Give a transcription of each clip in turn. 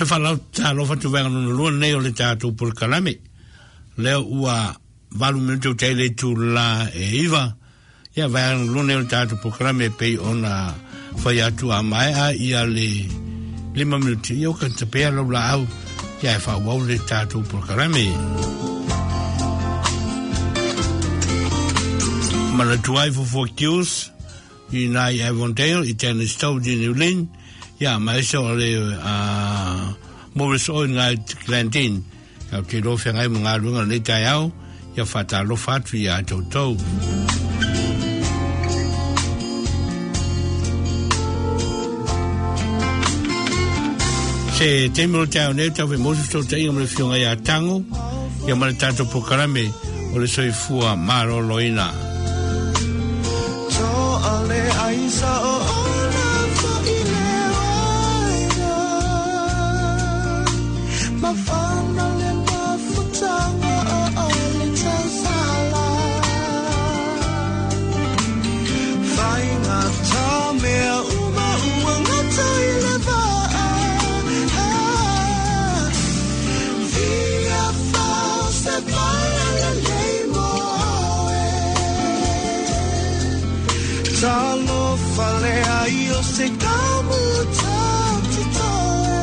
falau talo fatu venga no lu nei o le tatu por kalame le ua valu minuto tele tu la iva ya va lu nei o tatu por kalame pe ona foi atu a mai a ia le 5 minuti io kan te pe lo la au ya fa wa le tatu por kalame mana tuai for kills Unai Avondale, Italian Stove in New Lynn, ja, maar zo Morris Owen uit Glendin. Ja, die loof je helemaal naar doen, en niet aan jou. Je vat daar loof uit via Toto. Se temelo tau ne tau ve Moses to te ingam le fionga ya tango, ya male tato pokarame, o le soi fua maro loina. Aisa o ona fo ile waina ma fana le mafutanga o le tasala faina tame uma ngata ile va via false para le mo Talo fale ai o se kamu tanti toe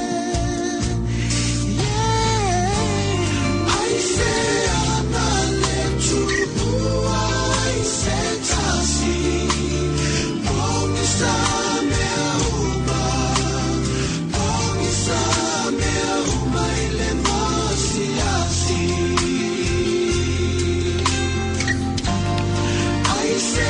yeah ai se ana le chupu ai se tasi Bongi sa mea uma ile mosi asi ai se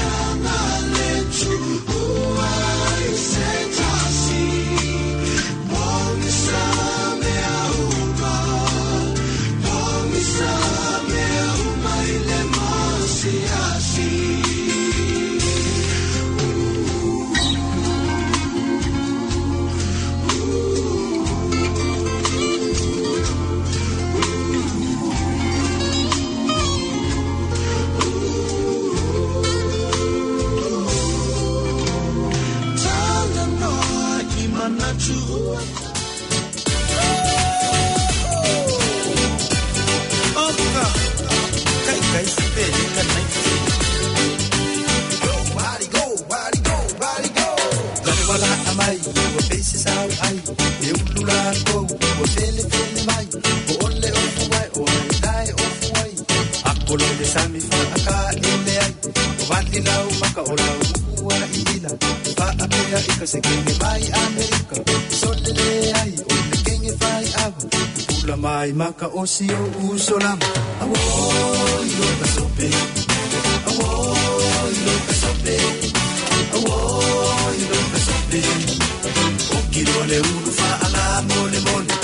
Maka osio usolam awo lo kasope awo lo kasope awo lo kasope okiro le ufa ala mole mole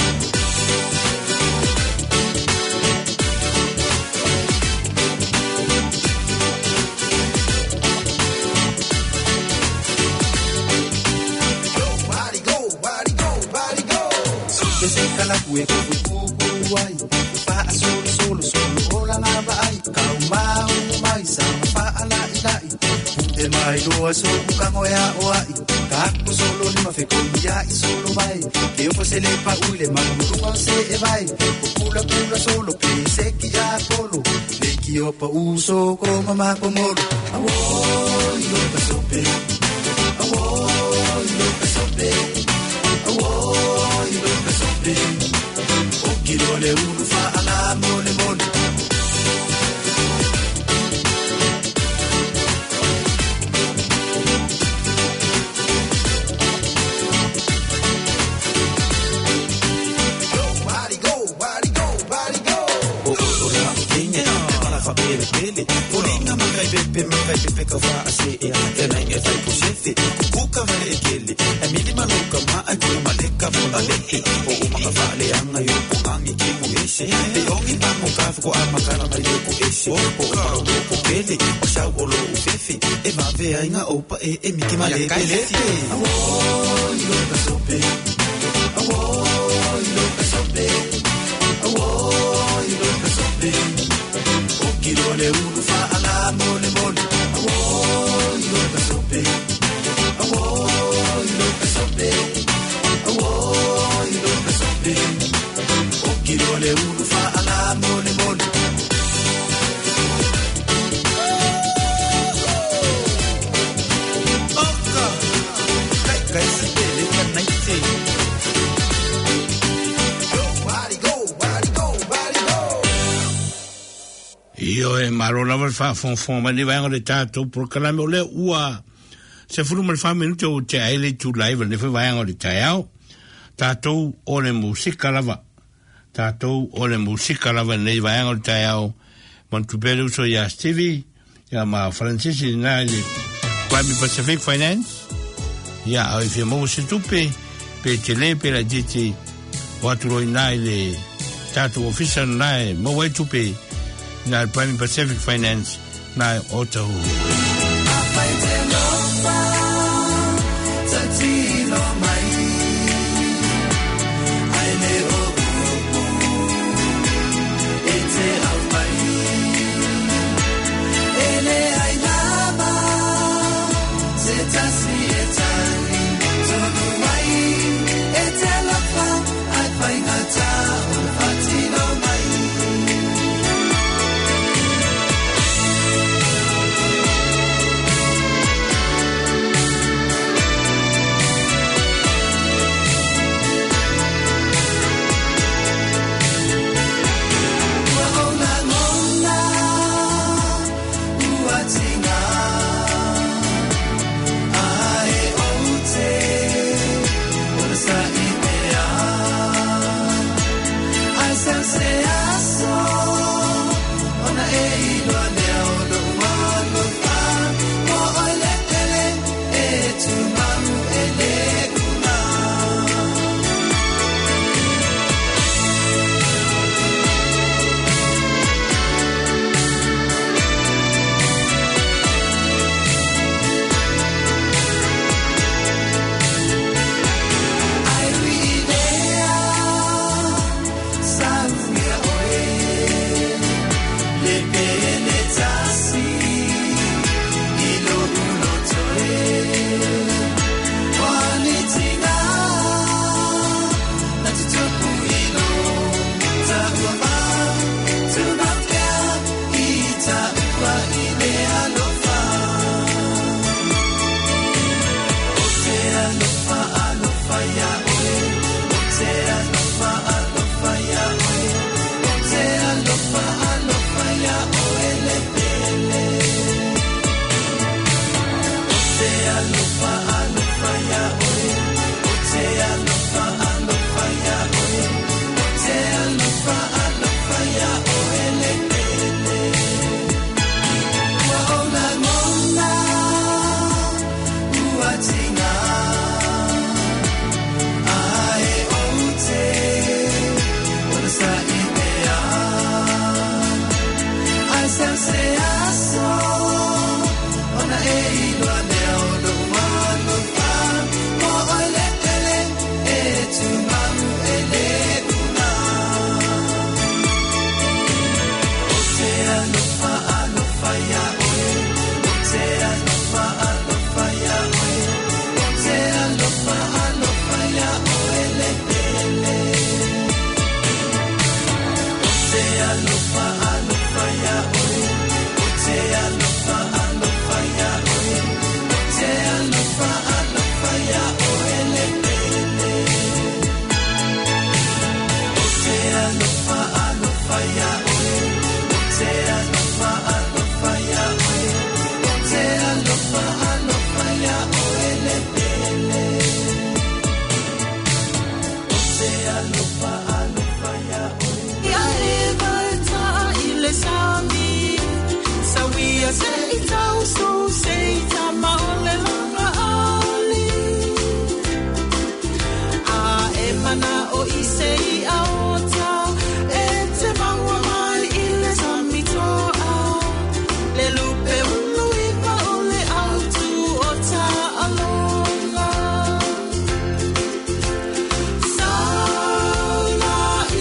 body go so se kala kue Wai, fa solo, ola na vai, kaumau mai sa fa ala ilai. E mai doa so kango ya oai, kaku solo ni ma fe konia I solo vai. Ke o se le pa uile ma no se e vai. Kula solo pe se ki ya polo. Le ki o pa uso ko mama ko molo. Awo lo ka sope. Awo lo ka sope. Awo lo ka sope. Kilo le ufa ala mole mole body go Ola kinye para fa pele Polinga makai pepe kafa ase e nai e fai ko chefe Kuka vale kele e mili maluka ma ai ko maleka fa leke o maka vale anga yo Te ongi tango kafu ko amakara mai ko ese o pele o shau o lo fefe e va ve ainga opa e miki male pele awo lo kasope awo lo kasope awo lo kasope o kilo le ufa ala mole mole awo lo kasope awo lo kasope awo lo Io e maro lava fa fon ma ni vai ngore tato por kala me le ua se furu mal fa minuto o te ele tu live ne fa vai ngore tao tato o le musika lava ne vai ngore tao mon tu belu so ya Stevie ya ma Francis na le Kwame Pacific Finance ya ai fi mo se tupe pe tele pe la diti watu ina le tato official na mo wai tupe na Prime Pacific Finance na Otahu.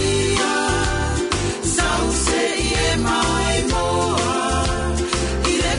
Ile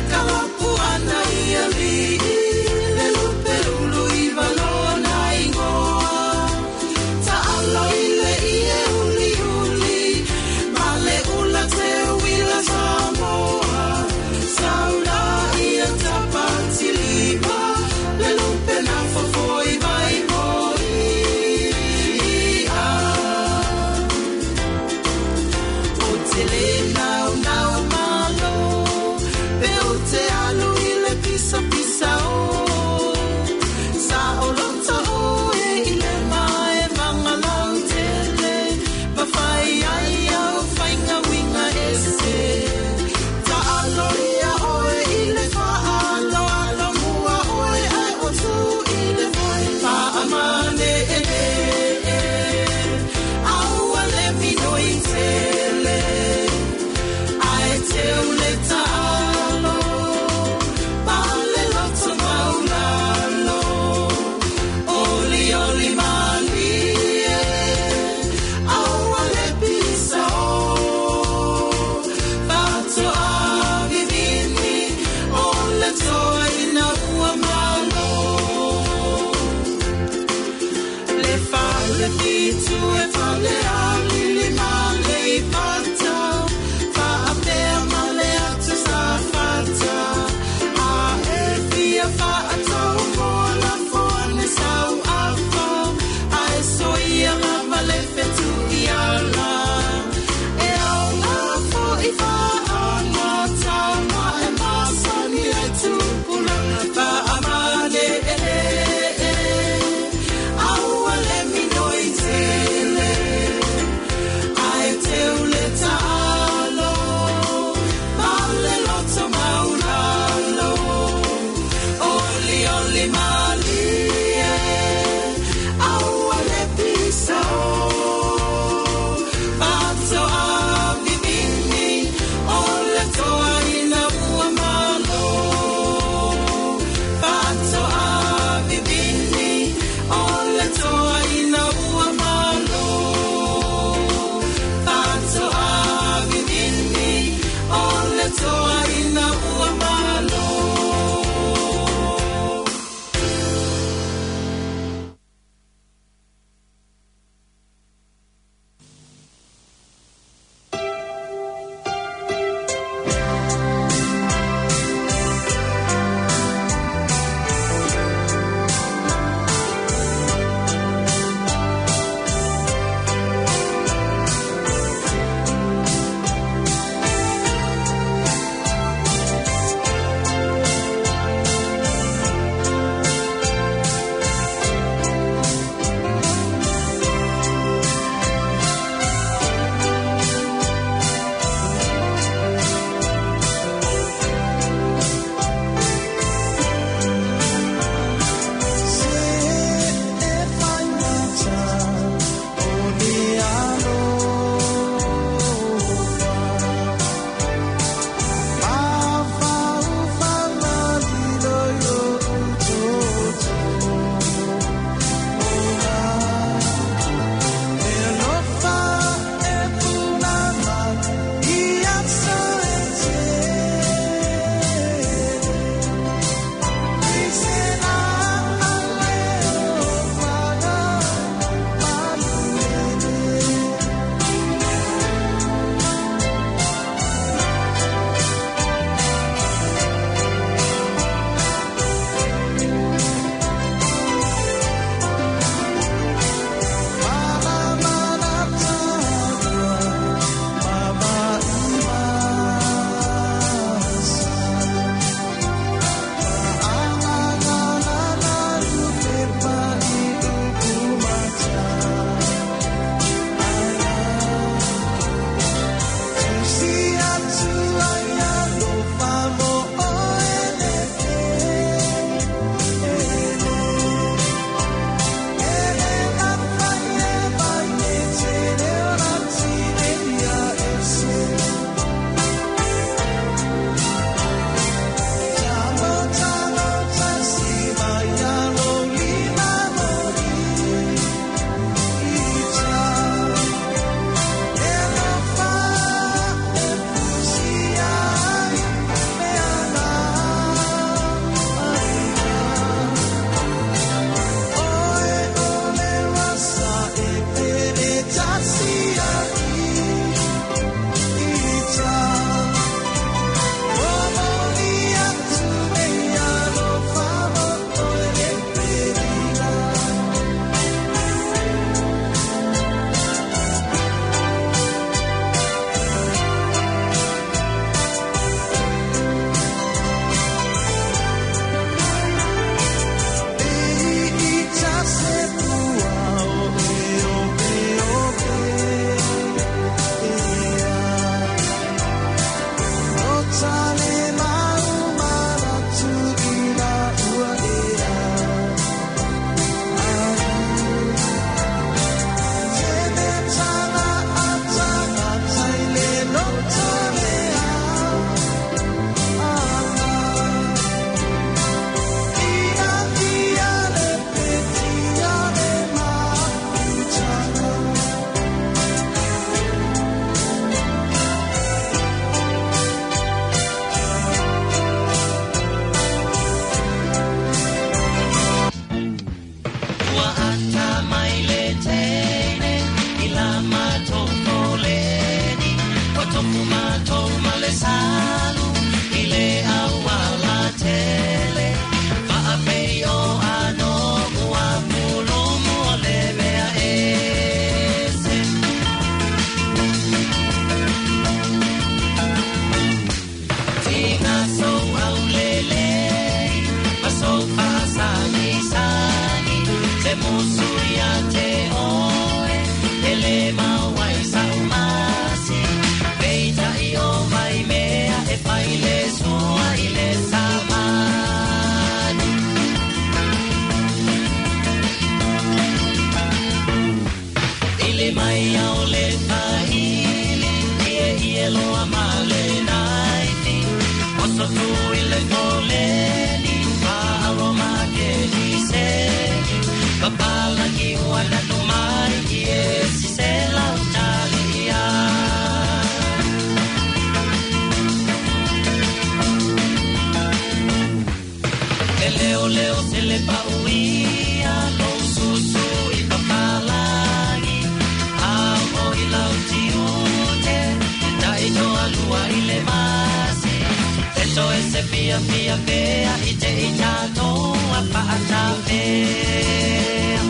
se le pauia lo susu I papalangi ao I lau tiute dai no alua I le masi e to e se pia pia pea I te I tato a paata pea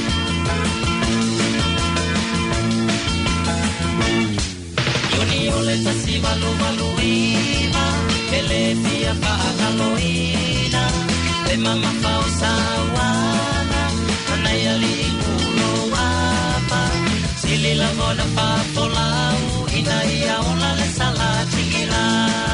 Yoni ole tasi malu maluina ele pia paata loina le mama pausawana anayali kulo apa sili la mona pa polau ina ia ona le salati ila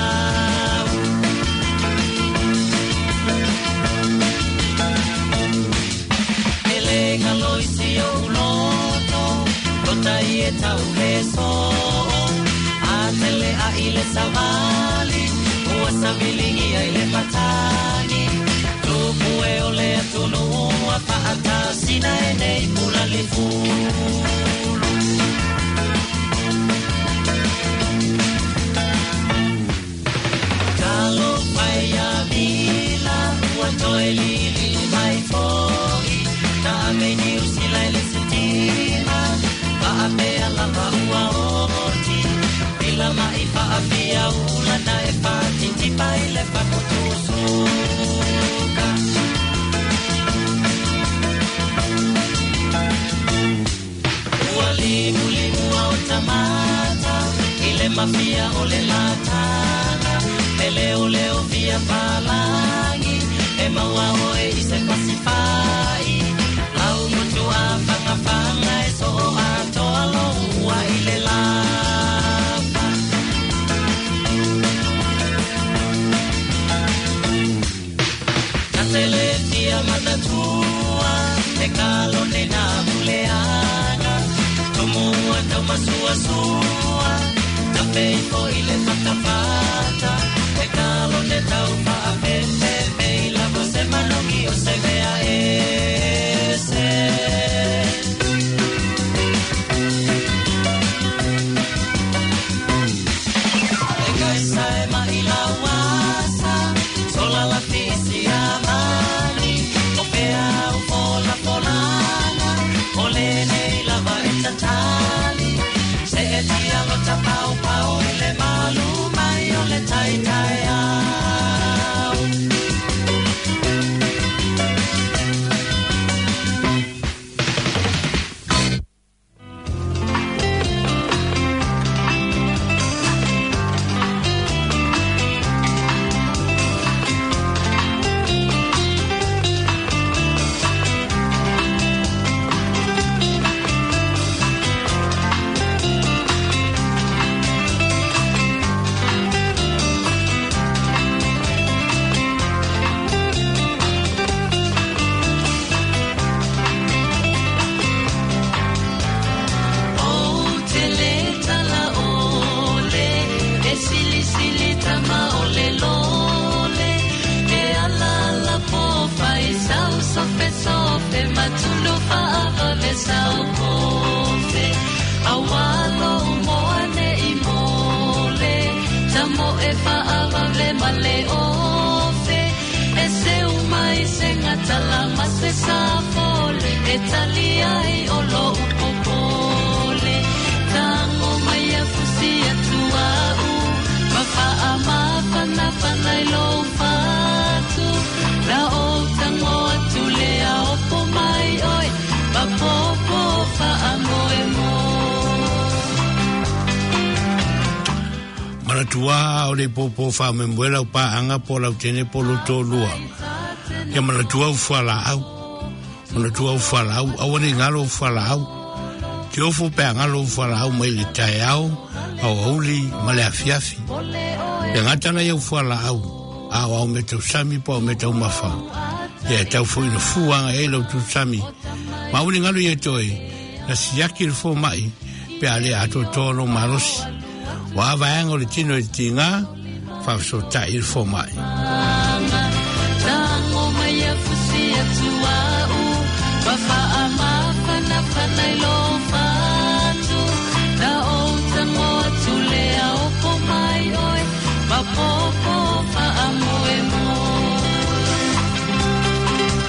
ele galoisi o loto kotai e tau leso atele a ile savali ua sabilingi a ile matani Ue ole atunu a paata sina e nei pula le fulu Kalo pai a vila ua toe lili mai foi Ta me ni usila ele sentima Pa a pea lava ua oti Vila mai pa a pia ula na e pa titi pai le pa kutusu Limu au tamata ile mafia ole latana ele ole o via palangi e maua oe I se pasifai lau mutu a fanga e so ato alo ua ile lapa Natele tia matatua e kalone na muleana Mua tau masua sua Ta pei po ile patapata E kalo ne tau pa a pepe Pei la vose manongi o se vea ese E kaisa e ma ila wasa Sola la fisi a mani O pea u pola polana O lene Tali se etia lo tapau pau ile malu mai ole tai tai au Tua o le popo fa me mwela o pa anga po la tene po lo to lua. Ya mana tua u fala au. Mana tua u fala au. Awane ngalo u fala au. Te ofu pe ngalo u fala au mai le tai au. Au auli ma le afiafi. Ya ngatana ya u fala au. Au me te usami po me te umafa. Ya tau fo ina fuanga e lo tu sami. Ma uli ngalo ye toi. Na siyaki le fo mai. Pe ale ato tolo marosi. Wa vaenga le tino e tinga fa so ta il fo mai tango mai fusi atua u wa fa ama fana fana lo fatu da o tango tule o po mai oi pa popo fa amo e mo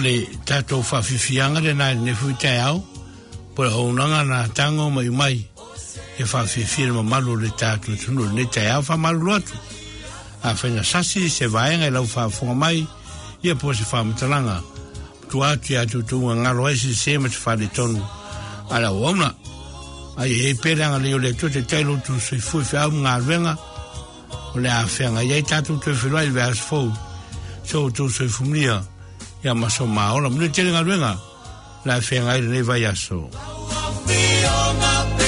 le tato whawhiwhianga le nai ne fuitai au, po le aunanga na tango mai, e whawhiwhira ma malu le tato tunu le tai au whamalu atu. A whaina sasi se vaenga e lau whawhunga mai, ia po se whamatalanga, tu atu ia tutunga ngaro esi se ma te whare tonu, ala wauna, ai e peranga leo le te tailo tu sui fui whiau ngā ruenga, o le a whenga, iei tato tu whirua i veas fau, so tu sui fumia, ia maso maola, mune tele ngā ruenga, la whenga i le vai aso.